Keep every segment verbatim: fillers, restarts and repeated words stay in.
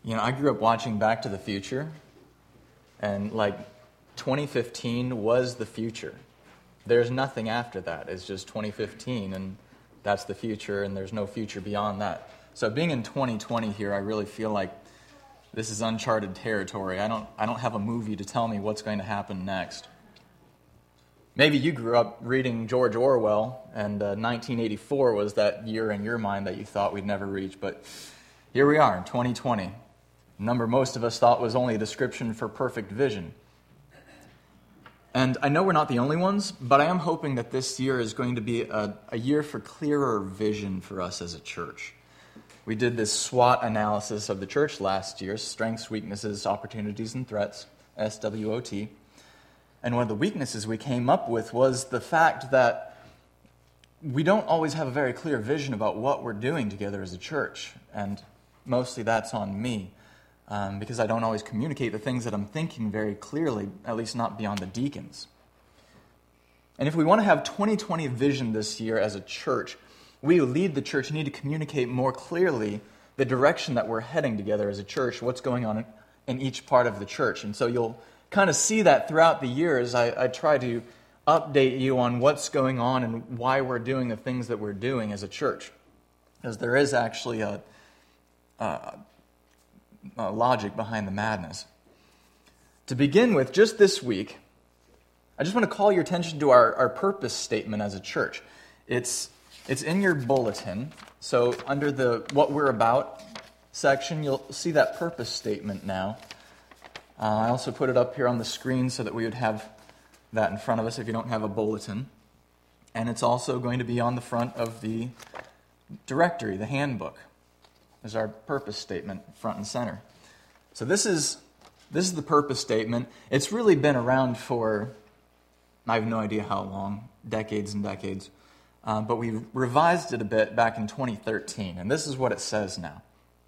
You know, I grew up watching Back to the Future, and like twenty fifteen was the future. There's nothing after that. It's just twenty fifteen, and that's the future, and there's no future beyond that. So being in twenty twenty here, I really feel like this is uncharted territory. I don't, I don't have a movie to tell me what's going to happen next. Maybe you grew up reading George Orwell, and uh, nineteen eighty-four was that year in your mind that you thought we'd never reach, but here we are in twenty twenty. A number most of us thought was only a description for perfect vision. And I know we're not the only ones, but I am hoping that this year is going to be a, a year for clearer vision for us as a church. We did this SWOT analysis of the church last year, strengths, weaknesses, opportunities, and threats, S W O T. And one of the weaknesses we came up with was the fact that we don't always have a very clear vision about what we're doing together as a church. And mostly that's on me. Um, because I don't always communicate the things that I'm thinking very clearly, at least not beyond the deacons. And if we want to have twenty twenty vision this year as a church, we who lead the church need to communicate more clearly the direction that we're heading together as a church, what's going on in each part of the church. And so you'll kind of see that throughout the years. I, I try to update you on what's going on and why we're doing the things that we're doing as a church. Because there is actually a... a Uh, logic behind the madness. To begin with, just this week, I just want to call your attention to our, our purpose statement as a church. It's it's in your bulletin. So under the What We're About section, you'll see that purpose statement now. Uh, I also put it up here on the screen so that we would have that in front of us if you don't have a bulletin. And it's also going to be on the front of the directory, the handbook. Is our purpose statement front and center. So this is this is the purpose statement. It's really been around for, I have no idea how long, decades and decades. Uh, but we revised it a bit back in twenty thirteen, and this is what it says now.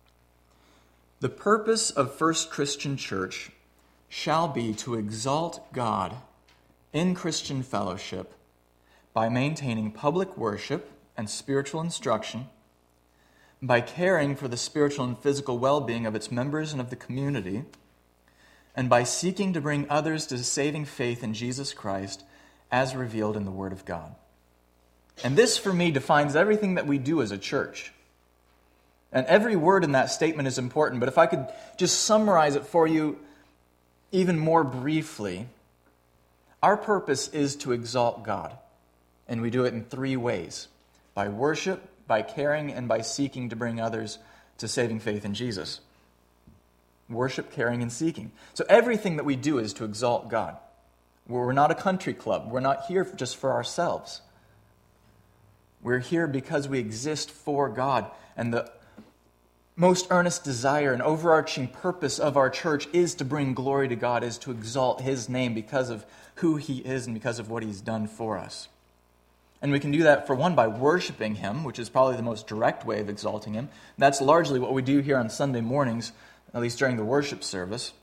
The purpose of First Christian Church shall be to exalt God in Christian fellowship by maintaining public worship and spiritual instruction, by caring for the spiritual and physical well-being of its members and of the community, and by seeking to bring others to saving faith in Jesus Christ as revealed in the Word of God. And this, for me, defines everything that we do as a church. And every word in that statement is important, but if I could just summarize it for you even more briefly, our purpose is to exalt God, and we do it in three ways: by worship, by caring, and by seeking to bring others to saving faith in Jesus. Worship, caring, and seeking. So everything that we do is to exalt God. We're not a country club. We're not here just for ourselves. We're here because we exist for God. And the most earnest desire and overarching purpose of our church is to bring glory to God, is to exalt His name because of who He is and because of what He's done for us. And we can do that, for one, by worshiping Him, which is probably the most direct way of exalting Him. That's largely what we do here on Sunday mornings, at least during the worship service.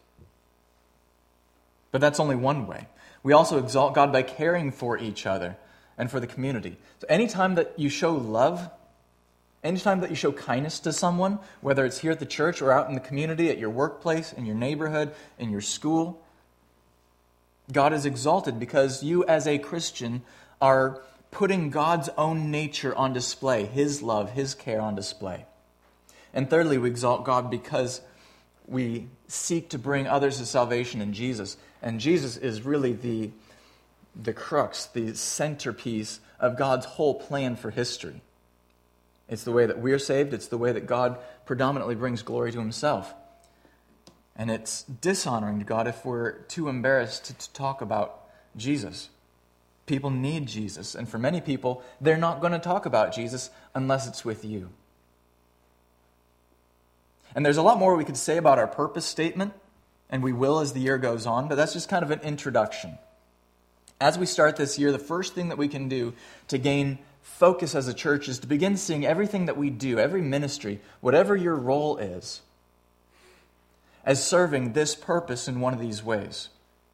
But that's only one way. We also exalt God by caring for each other and for the community. So anytime that you show love, anytime that you show kindness to someone, whether it's here at the church or out in the community, at your workplace, in your neighborhood, in your school, God is exalted because you as a Christian are putting God's own nature on display, His love, His care on display. And thirdly, we exalt God because we seek to bring others to salvation in Jesus. And Jesus is really the, the crux, the centerpiece of God's whole plan for history. It's the way that we're saved. It's the way that God predominantly brings glory to Himself. And it's dishonoring to God if we're too embarrassed to, to talk about Jesus. People need Jesus, and for many people, they're not going to talk about Jesus unless it's with you. And there's a lot more we could say about our purpose statement, and we will as the year goes on, but that's just kind of an introduction. As we start this year, the first thing that we can do to gain focus as a church is to begin seeing everything that we do, every ministry, whatever your role is, as serving this purpose in one of these ways.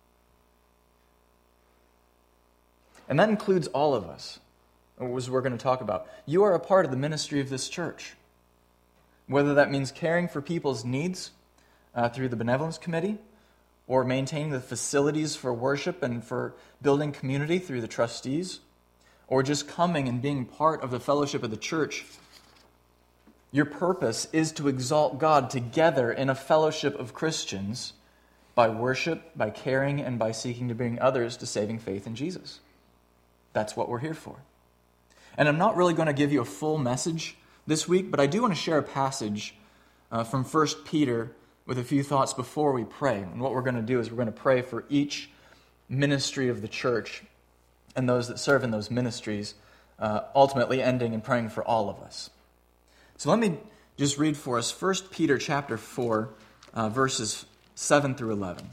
And that includes all of us, as we're going to talk about. You are a part of the ministry of this church. Whether that means caring for people's needs, uh, through the benevolence committee, or maintaining the facilities for worship and for building community through the trustees, or just coming and being part of the fellowship of the church, your purpose is to exalt God together in a fellowship of Christians by worship, by caring, and by seeking to bring others to saving faith in Jesus. That's what we're here for. And I'm not really going to give you a full message this week, but I do want to share a passage uh, from First Peter with a few thoughts before we pray. And what we're going to do is we're going to pray for each ministry of the church and those that serve in those ministries, uh, ultimately ending and praying for all of us. So let me just read for us First Peter chapter four, uh, verses seven through eleven.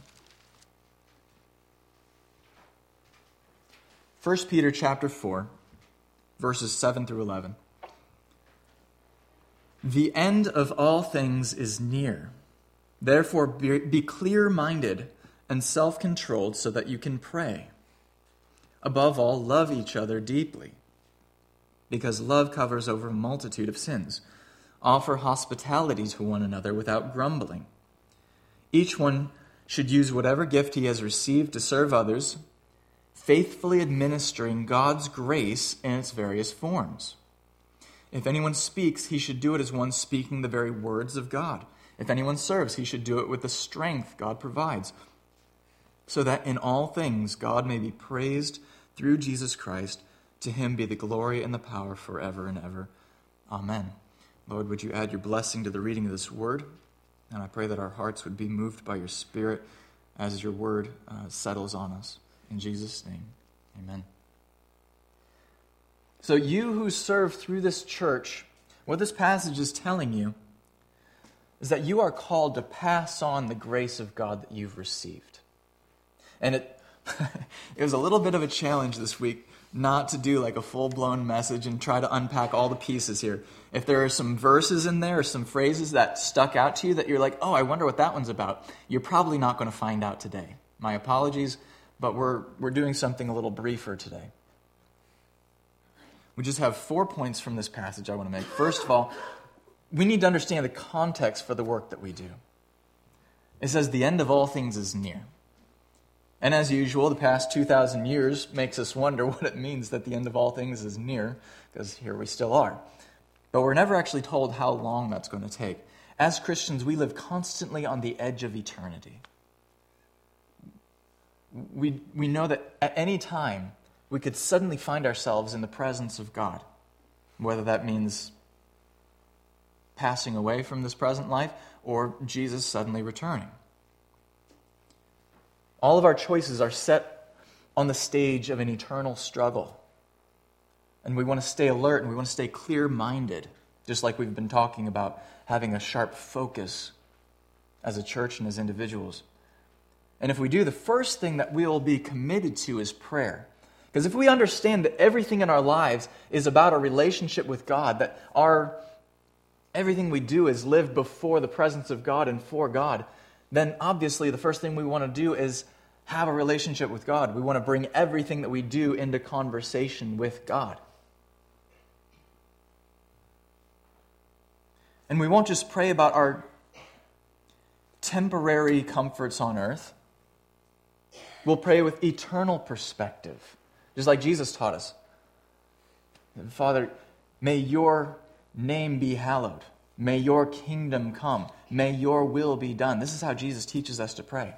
First Peter chapter four, verses seven through eleven. The end of all things is near. Therefore be, be clear-minded and self-controlled so that you can pray. Above all, love each other deeply, because love covers over a multitude of sins. Offer hospitality to one another without grumbling. Each one should use whatever gift he has received to serve others, faithfully administering God's grace in its various forms. If anyone speaks, he should do it as one speaking the very words of God. If anyone serves, he should do it with the strength God provides, so that in all things God may be praised through Jesus Christ. To him be the glory and the power forever and ever. Amen. Lord, would you add your blessing to the reading of this word? And I pray that our hearts would be moved by your Spirit as your word uh, settles on us. In Jesus' name, amen. So you who serve through this church, what this passage is telling you is that you are called to pass on the grace of God that you've received. And it it was a little bit of a challenge this week not to do like a full-blown message and try to unpack all the pieces here. If there are some verses in there or some phrases that stuck out to you that you're like, oh, I wonder what that one's about, you're probably not going to find out today. My apologies, but we're we're doing something a little briefer today. We just have four points from this passage I want to make. First of all, we need to understand the context for the work that we do. It says the end of all things is near. And as usual, the past two thousand years makes us wonder what it means that the end of all things is near, because here we still are. But we're never actually told how long that's going to take. As Christians, we live constantly on the edge of eternity. We, we know that at any time, we could suddenly find ourselves in the presence of God, whether that means passing away from this present life or Jesus suddenly returning. All of our choices are set on the stage of an eternal struggle. And we want to stay alert and we want to stay clear-minded, just like we've been talking about having a sharp focus as a church and as individuals. And if we do, the first thing that we will be committed to is prayer. Because if we understand that everything in our lives is about a relationship with God, that our everything we do is lived before the presence of God and for God, then obviously the first thing we want to do is have a relationship with God. We want to bring everything that we do into conversation with God. And we won't just pray about our temporary comforts on earth. We'll pray with eternal perspective, just like Jesus taught us. Father, may your name be hallowed. May your kingdom come. May your will be done. This is how Jesus teaches us to pray.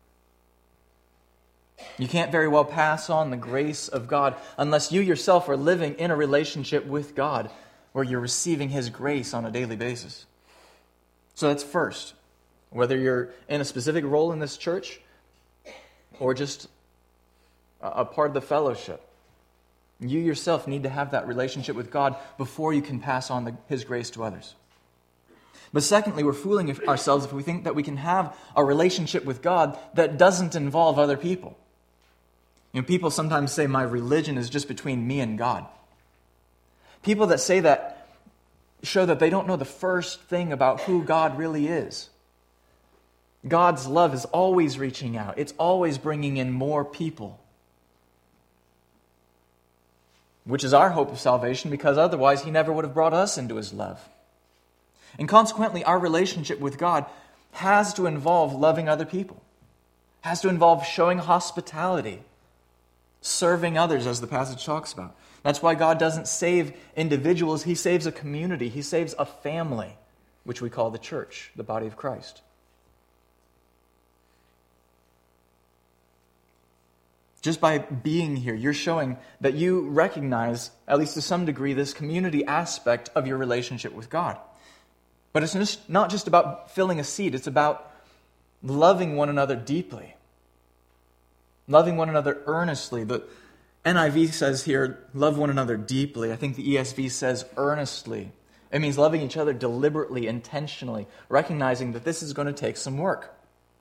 You can't very well pass on the grace of God unless you yourself are living in a relationship with God where you're receiving His grace on a daily basis. So that's first. Whether you're in a specific role in this church or just a part of the fellowship, you yourself need to have that relationship with God before you can pass on the, His grace to others. But secondly, we're fooling ourselves if we think that we can have a relationship with God that doesn't involve other people. You know, people sometimes say, my religion is just between me and God. People that say that show that they don't know the first thing about who God really is. God's love is always reaching out. It's always bringing in more people. Which is our hope of salvation, because otherwise He never would have brought us into His love. And consequently, our relationship with God has to involve loving other people, has to involve showing hospitality, serving others, as the passage talks about. That's why God doesn't save individuals. He saves a community. He saves a family, which we call the church, the body of Christ. Just by being here, you're showing that you recognize, at least to some degree, this community aspect of your relationship with God. But it's just not just about filling a seat. It's about loving one another deeply. Loving one another earnestly. The N I V says here, love one another deeply. I think the E S V says earnestly. It means loving each other deliberately, intentionally, recognizing that this is going to take some work.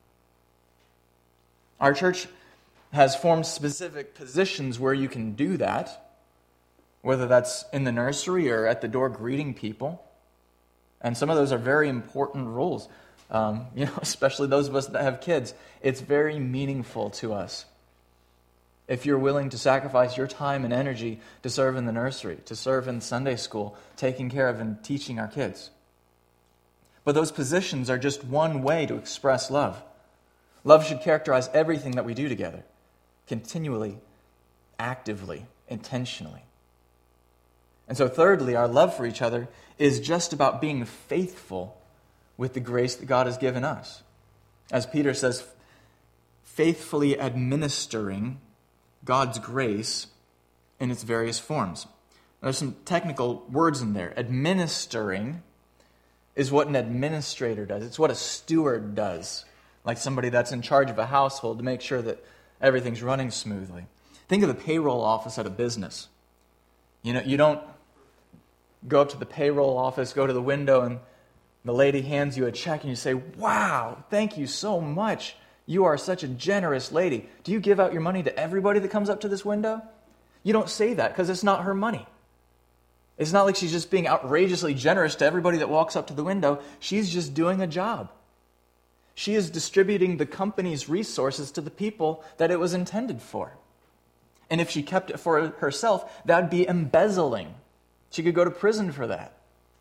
Our church has formed specific positions where you can do that, whether that's in the nursery or at the door greeting people. And some of those are very important roles, um, you know, especially those of us that have kids. It's very meaningful to us if you're willing to sacrifice your time and energy to serve in the nursery, to serve in Sunday school, taking care of and teaching our kids. But those positions are just one way to express love. Love should characterize everything that we do together, continually, actively, intentionally. And so thirdly, our love for each other is just about being faithful with the grace that God has given us. As Peter says, faithfully administering God's grace in its various forms. There's some technical words in there. Administering is what an administrator does. It's what a steward does, like somebody that's in charge of a household to make sure that everything's running smoothly. Think of the payroll office at a business. You know, you don't go up to the payroll office, go to the window, and the lady hands you a check, and you say, "Wow, thank you so much. You are such a generous lady. Do you give out your money to everybody that comes up to this window?" You don't say that because it's not her money. It's not like she's just being outrageously generous to everybody that walks up to the window. She's just doing a job. She is distributing the company's resources to the people that it was intended for. And if she kept it for herself, that would be embezzling. She could go to prison for that.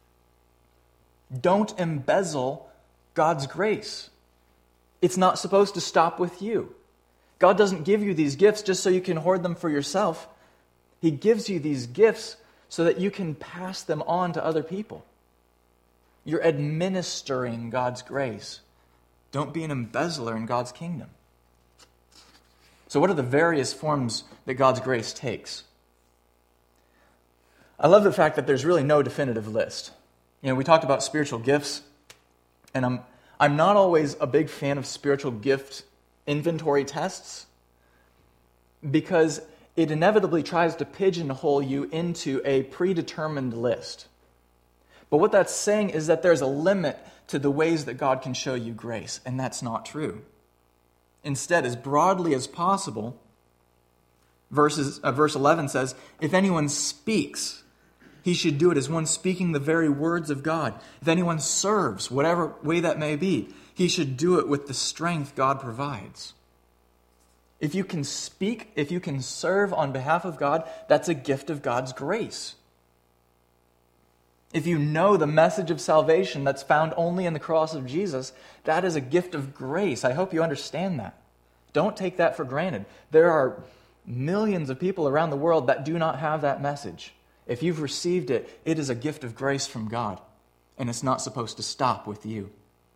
Don't embezzle God's grace. It's not supposed to stop with you. God doesn't give you these gifts just so you can hoard them for yourself. He gives you these gifts so that you can pass them on to other people. You're administering God's grace. Don't be an embezzler in God's kingdom. So what are the various forms that God's grace takes? I love the fact that there's really no definitive list. You know, we talked about spiritual gifts, and I'm I'm not always a big fan of spiritual gift inventory tests because it inevitably tries to pigeonhole you into a predetermined list. But what that's saying is that there's a limit to the ways that God can show you grace, and that's not true. Instead, as broadly as possible, verses, uh, verse eleven says, if anyone speaks, he should do it as one speaking the very words of God. If anyone serves, whatever way that may be, he should do it with the strength God provides. If you can speak, if you can serve on behalf of God, that's a gift of God's grace. If you know the message of salvation that's found only in the cross of Jesus, that is a gift of grace. I hope you understand that. Don't take that for granted. There are millions of people around the world that do not have that message. If you've received it, it is a gift of grace from God, and it's not supposed to stop with you.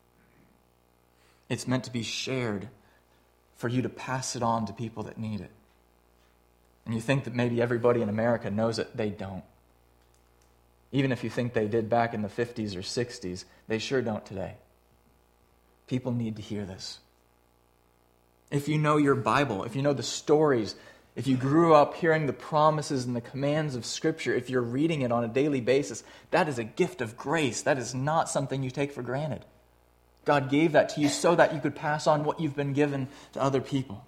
It's meant to be shared for you to pass it on to people that need it. And you think that maybe everybody in America knows it. They don't. Even if you think they did back in the fifties or sixties, they sure don't today. People need to hear this. If you know your Bible, if you know the stories, if you grew up hearing the promises and the commands of Scripture, if you're reading it on a daily basis, that is a gift of grace. That is not something you take for granted. God gave that to you so that you could pass on what you've been given to other people.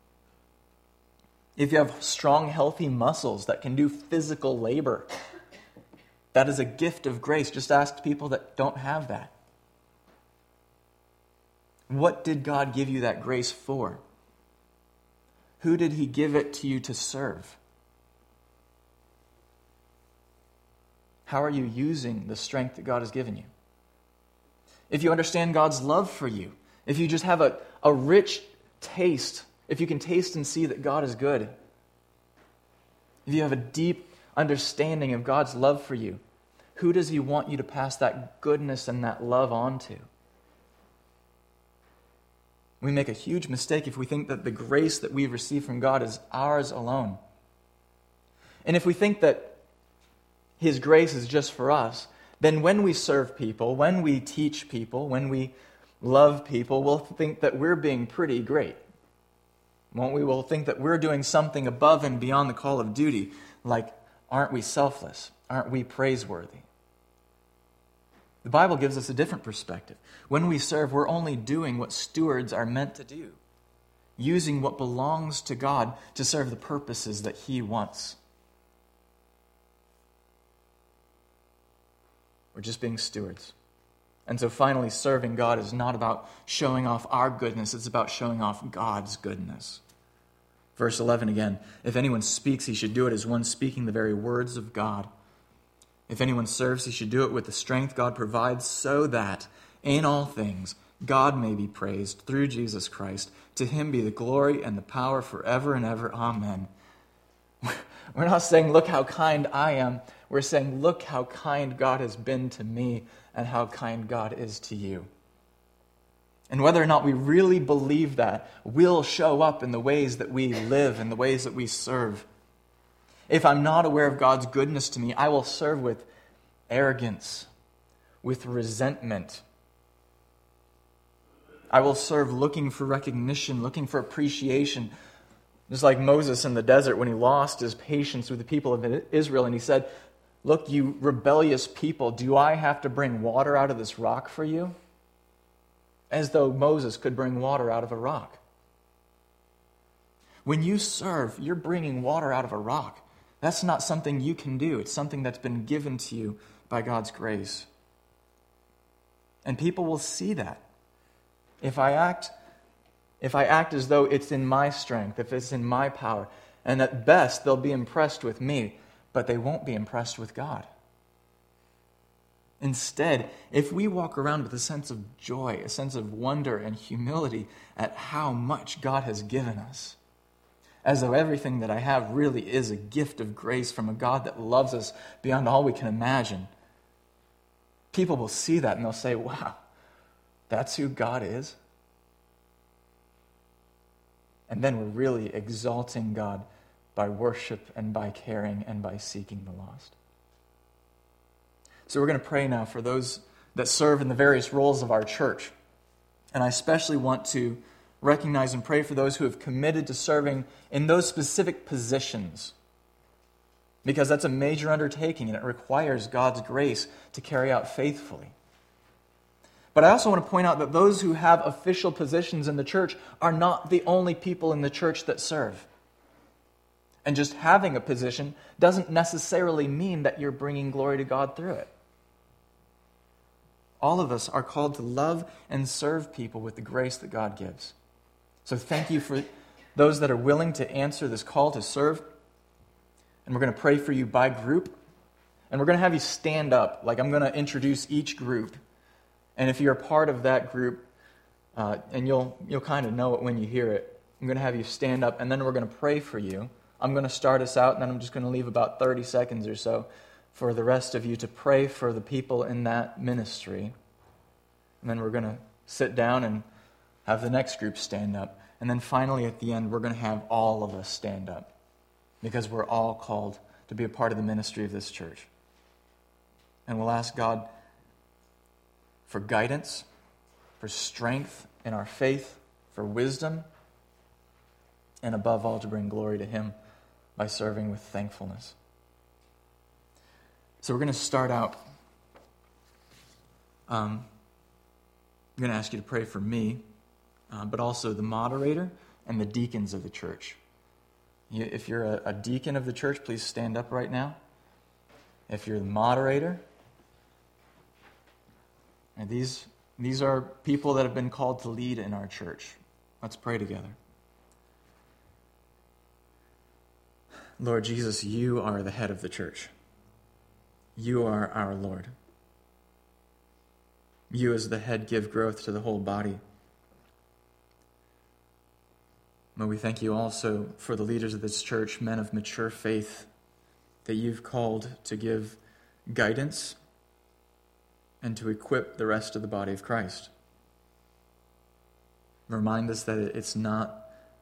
If you have strong, healthy muscles that can do physical labor, that is a gift of grace. Just ask people that don't have that. What did God give you that grace for? Who did He give it to you to serve? How are you using the strength that God has given you? if you understand God's love for you, if you just have a, a rich taste, if you can taste and see that God is good, if you have a deep understanding of God's love for you, who does he want you to pass that goodness and that love on to? We make a huge mistake if we think that the grace that we receive from God is ours alone. And if we think that his grace is just for us, then when we serve people, when we teach people, when we love people, we'll think that we're being pretty great. Won't we? We'll think that we're doing something above and beyond the call of duty, like, aren't we selfless? Aren't we praiseworthy? The Bible gives us a different perspective. When we serve, we're only doing what stewards are meant to do, using what belongs to God to serve the purposes that he wants. We're just being stewards. And so finally, serving God is not about showing off our goodness, it's about showing off God's goodness. Verse eleven again, if anyone speaks, he should do it as one speaking the very words of God. If anyone serves, he should do it with the strength God provides, so that in all things God may be praised through Jesus Christ. To him be the glory and the power forever and ever. Amen. We're not saying, look how kind I am. We're saying, look how kind God has been to me and how kind God is to you. And whether or not we really believe that will show up in the ways that we live, in the ways that we serve. If I'm not aware of God's goodness to me, I will serve with arrogance, with resentment. I will serve looking for recognition, looking for appreciation. Just like Moses in the desert when he lost his patience with the people of Israel and he said, look, you rebellious people, do I have to bring water out of this rock for you? As though Moses could bring water out of a rock. When you serve, you're bringing water out of a rock. That's not something you can do. It's something that's been given to you by God's grace. And people will see that. If I act, if I act as though it's in my strength, if it's in my power, and at best they'll be impressed with me, but they won't be impressed with God. Instead, if we walk around with a sense of joy, a sense of wonder and humility at how much God has given us, as though everything that I have really is a gift of grace from a God that loves us beyond all we can imagine, people will see that and they'll say, wow, that's who God is? And then we're really exalting God by worship and by caring and by seeking the lost. So we're going to pray now for those that serve in the various roles of our church. And I especially want to recognize and pray for those who have committed to serving in those specific positions. Because that's a major undertaking and it requires God's grace to carry out faithfully. But I also want to point out that those who have official positions in the church are not the only people in the church that serve. And just having a position doesn't necessarily mean that you're bringing glory to God through it. All of us are called to love and serve people with the grace that God gives. So thank you for those that are willing to answer this call to serve. And we're going to pray for you by group. And we're going to have you stand up. Like I'm going to introduce each group. And if you're a part of that group, uh, and you'll you'll kind of know it when you hear it, I'm going to have you stand up, and then we're going to pray for you. I'm going to start us out, and then I'm just going to leave about thirty seconds or so for the rest of you to pray for the people in that ministry. And then we're going to sit down and have the next group stand up. And then finally at the end, we're going to have all of us stand up because we're all called to be a part of the ministry of this church. And we'll ask God for guidance, for strength in our faith, for wisdom, and above all to bring glory to Him by serving with thankfulness. So we're going to start out. Um, I'm going to ask you to pray for me, uh, but also the moderator and the deacons of the church. You, if you're a, a deacon of the church, please stand up right now. If you're the moderator, and these, these are people that have been called to lead in our church. Let's pray together. Lord Jesus, you are the head of the church. You are our Lord. You as the head give growth to the whole body. Lord, we thank you also for the leaders of this church, men of mature faith, that you've called to give guidance and to equip the rest of the body of Christ. Remind us that it's not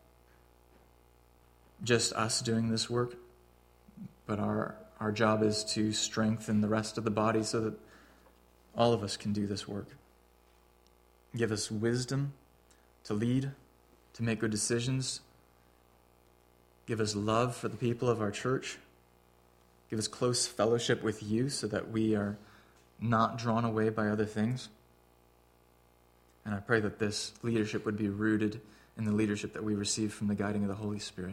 just us doing this work, but our, our job is to strengthen the rest of the body so that all of us can do this work. Give us wisdom to lead, to make good decisions. Give us love for the people of our church. Give us close fellowship with you so that we are not drawn away by other things. And I pray that this leadership would be rooted in the leadership that we receive from the guiding of the Holy Spirit.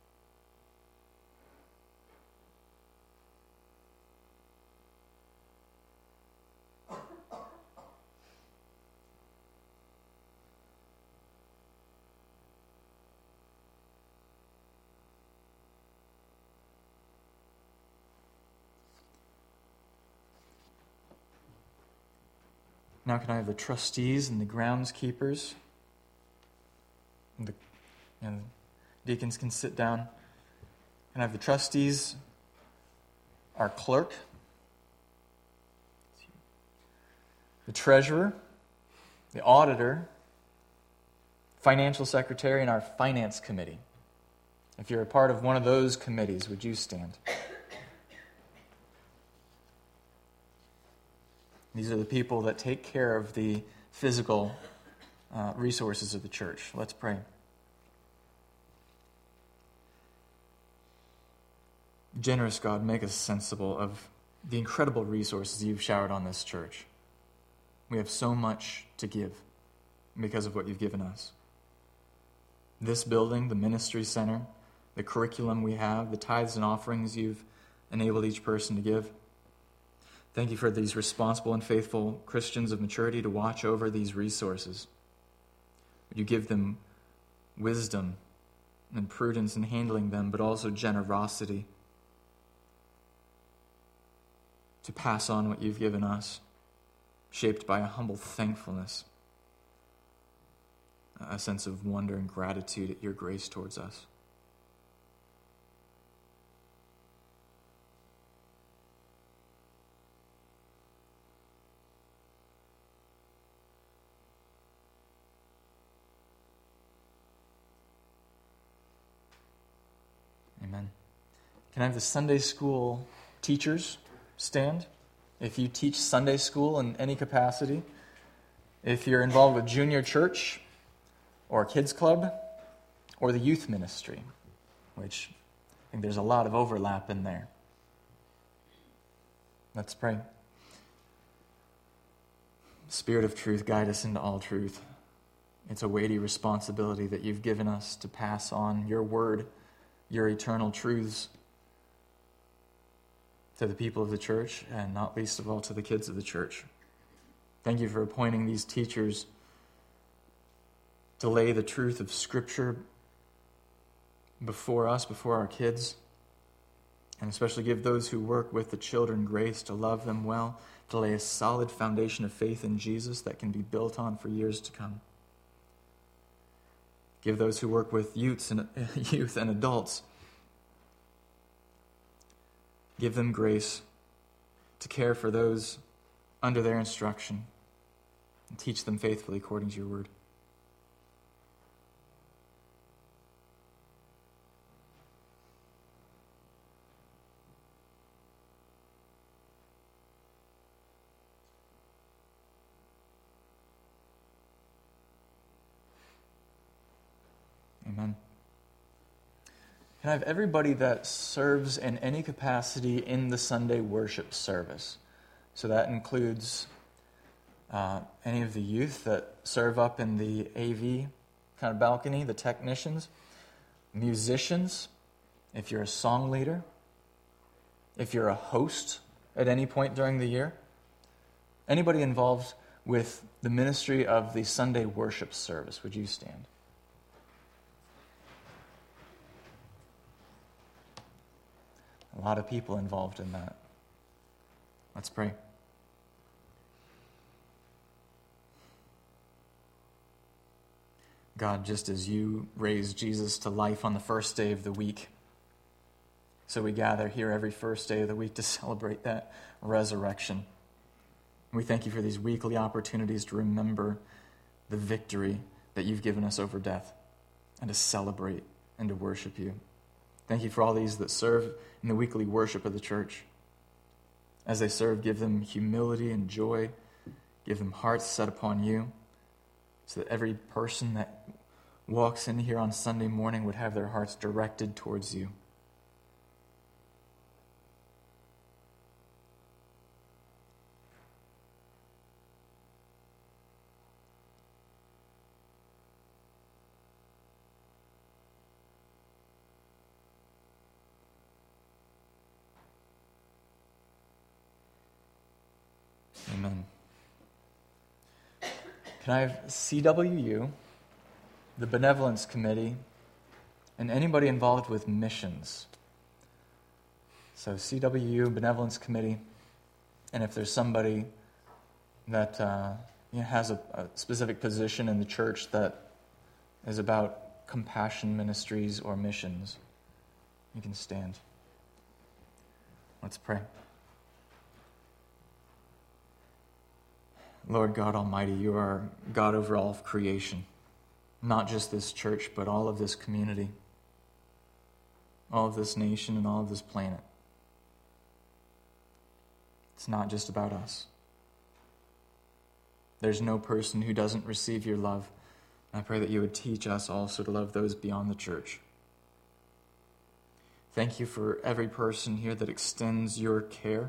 Now can I have the trustees and the groundskeepers, and the and deacons can sit down. Can I have the trustees, our clerk, the treasurer, the auditor, financial secretary, and our finance committee. If you're a part of one of those committees, would you stand? These are the people that take care of the physical uh, resources of the church. Let's pray. Generous God, make us sensible of the incredible resources you've showered on this church. We have so much to give because of what you've given us. This building, the ministry center, the curriculum we have, the tithes and offerings you've enabled each person to give. Thank you for these responsible and faithful Christians of maturity to watch over these resources. Would you give them wisdom and prudence in handling them, but also generosity to pass on what you've given us, shaped by a humble thankfulness, a sense of wonder and gratitude at your grace towards us. Amen. Can I have the Sunday school teachers stand? If you teach Sunday school in any capacity, if you're involved with junior church or kids club or the youth ministry, which I think there's a lot of overlap in there. Let's pray. Spirit of truth, guide us into all truth. It's a weighty responsibility that you've given us to pass on your word, your eternal truths to the people of the church, and not least of all to the kids of the church. Thank you for appointing these teachers to lay the truth of Scripture before us, before our kids, and especially give those who work with the children grace to love them well, to lay a solid foundation of faith in Jesus that can be built on for years to come. Give those who work with youths and youth and adults, give them grace to care for those under their instruction and teach them faithfully according to your word. Amen. Can I have everybody that serves in any capacity in the Sunday worship service? So that includes uh, any of the youth that serve up in the A V kind of balcony, the technicians, musicians, if you're a song leader, if you're a host at any point during the year, anybody involved with the ministry of the Sunday worship service, would you stand? A lot of people involved in that. Let's pray. God, just as you raised Jesus to life on the first day of the week, so we gather here every first day of the week to celebrate that resurrection. We thank you for these weekly opportunities to remember the victory that you've given us over death and to celebrate and to worship you. Thank you for all these that serve in the weekly worship of the church. As they serve, give them humility and joy. Give them hearts set upon you, so that every person that walks in here on Sunday morning would have their hearts directed towards you. Amen. Can I have C W U, the Benevolence Committee, and anybody involved with missions? So C W U, Benevolence Committee, and if there's somebody that uh, you know, has a, a specific position in the church that is about compassion ministries or missions, you can stand. Let's pray. Lord God Almighty, you are God over all of creation, not just this church, but all of this community, all of this nation, and all of this planet. It's not just about us. There's no person who doesn't receive your love. I pray that you would teach us also to love those beyond the church. Thank you for every person here that extends your care,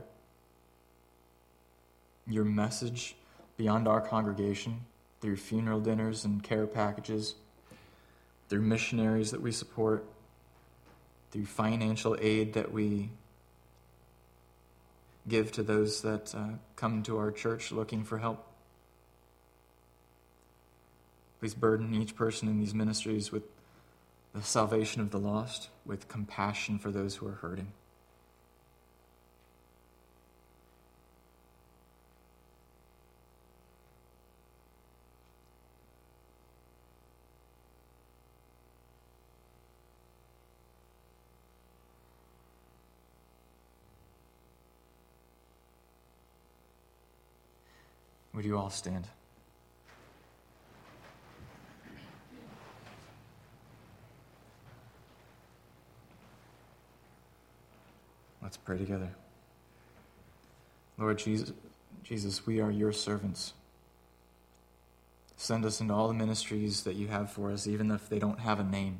your message beyond our congregation, through funeral dinners and care packages, through missionaries that we support, through financial aid that we give to those that uh, come to our church looking for help. Please burden each person in these ministries with the salvation of the lost, with compassion for those who are hurting. Would you all stand? Let's pray together. Lord Jesus, Jesus, we are your servants. Send us into all the ministries that you have for us, even if they don't have a name.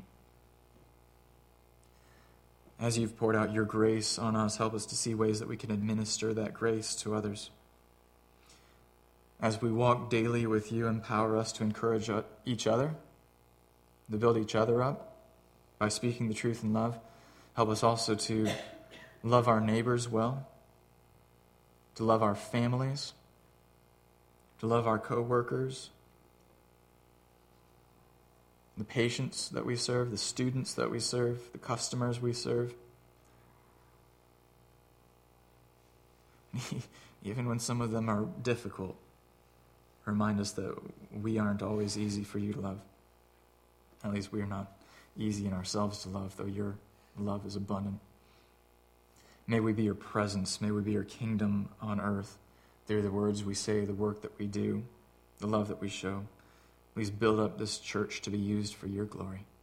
As you've poured out your grace on us, help us to see ways that we can administer that grace to others. As we walk daily with you, empower us to encourage each other, to build each other up by speaking the truth in love. Help us also to love our neighbors well, to love our families, to love our co-workers, the patients that we serve, the students that we serve, the customers we serve. Even when some of them are difficult, remind us that we aren't always easy for you to love. At least we are not easy in ourselves to love, though your love is abundant. May we be your presence. May we be your kingdom on earth through the words we say, the work that we do, the love that we show. Please build up this church to be used for your glory.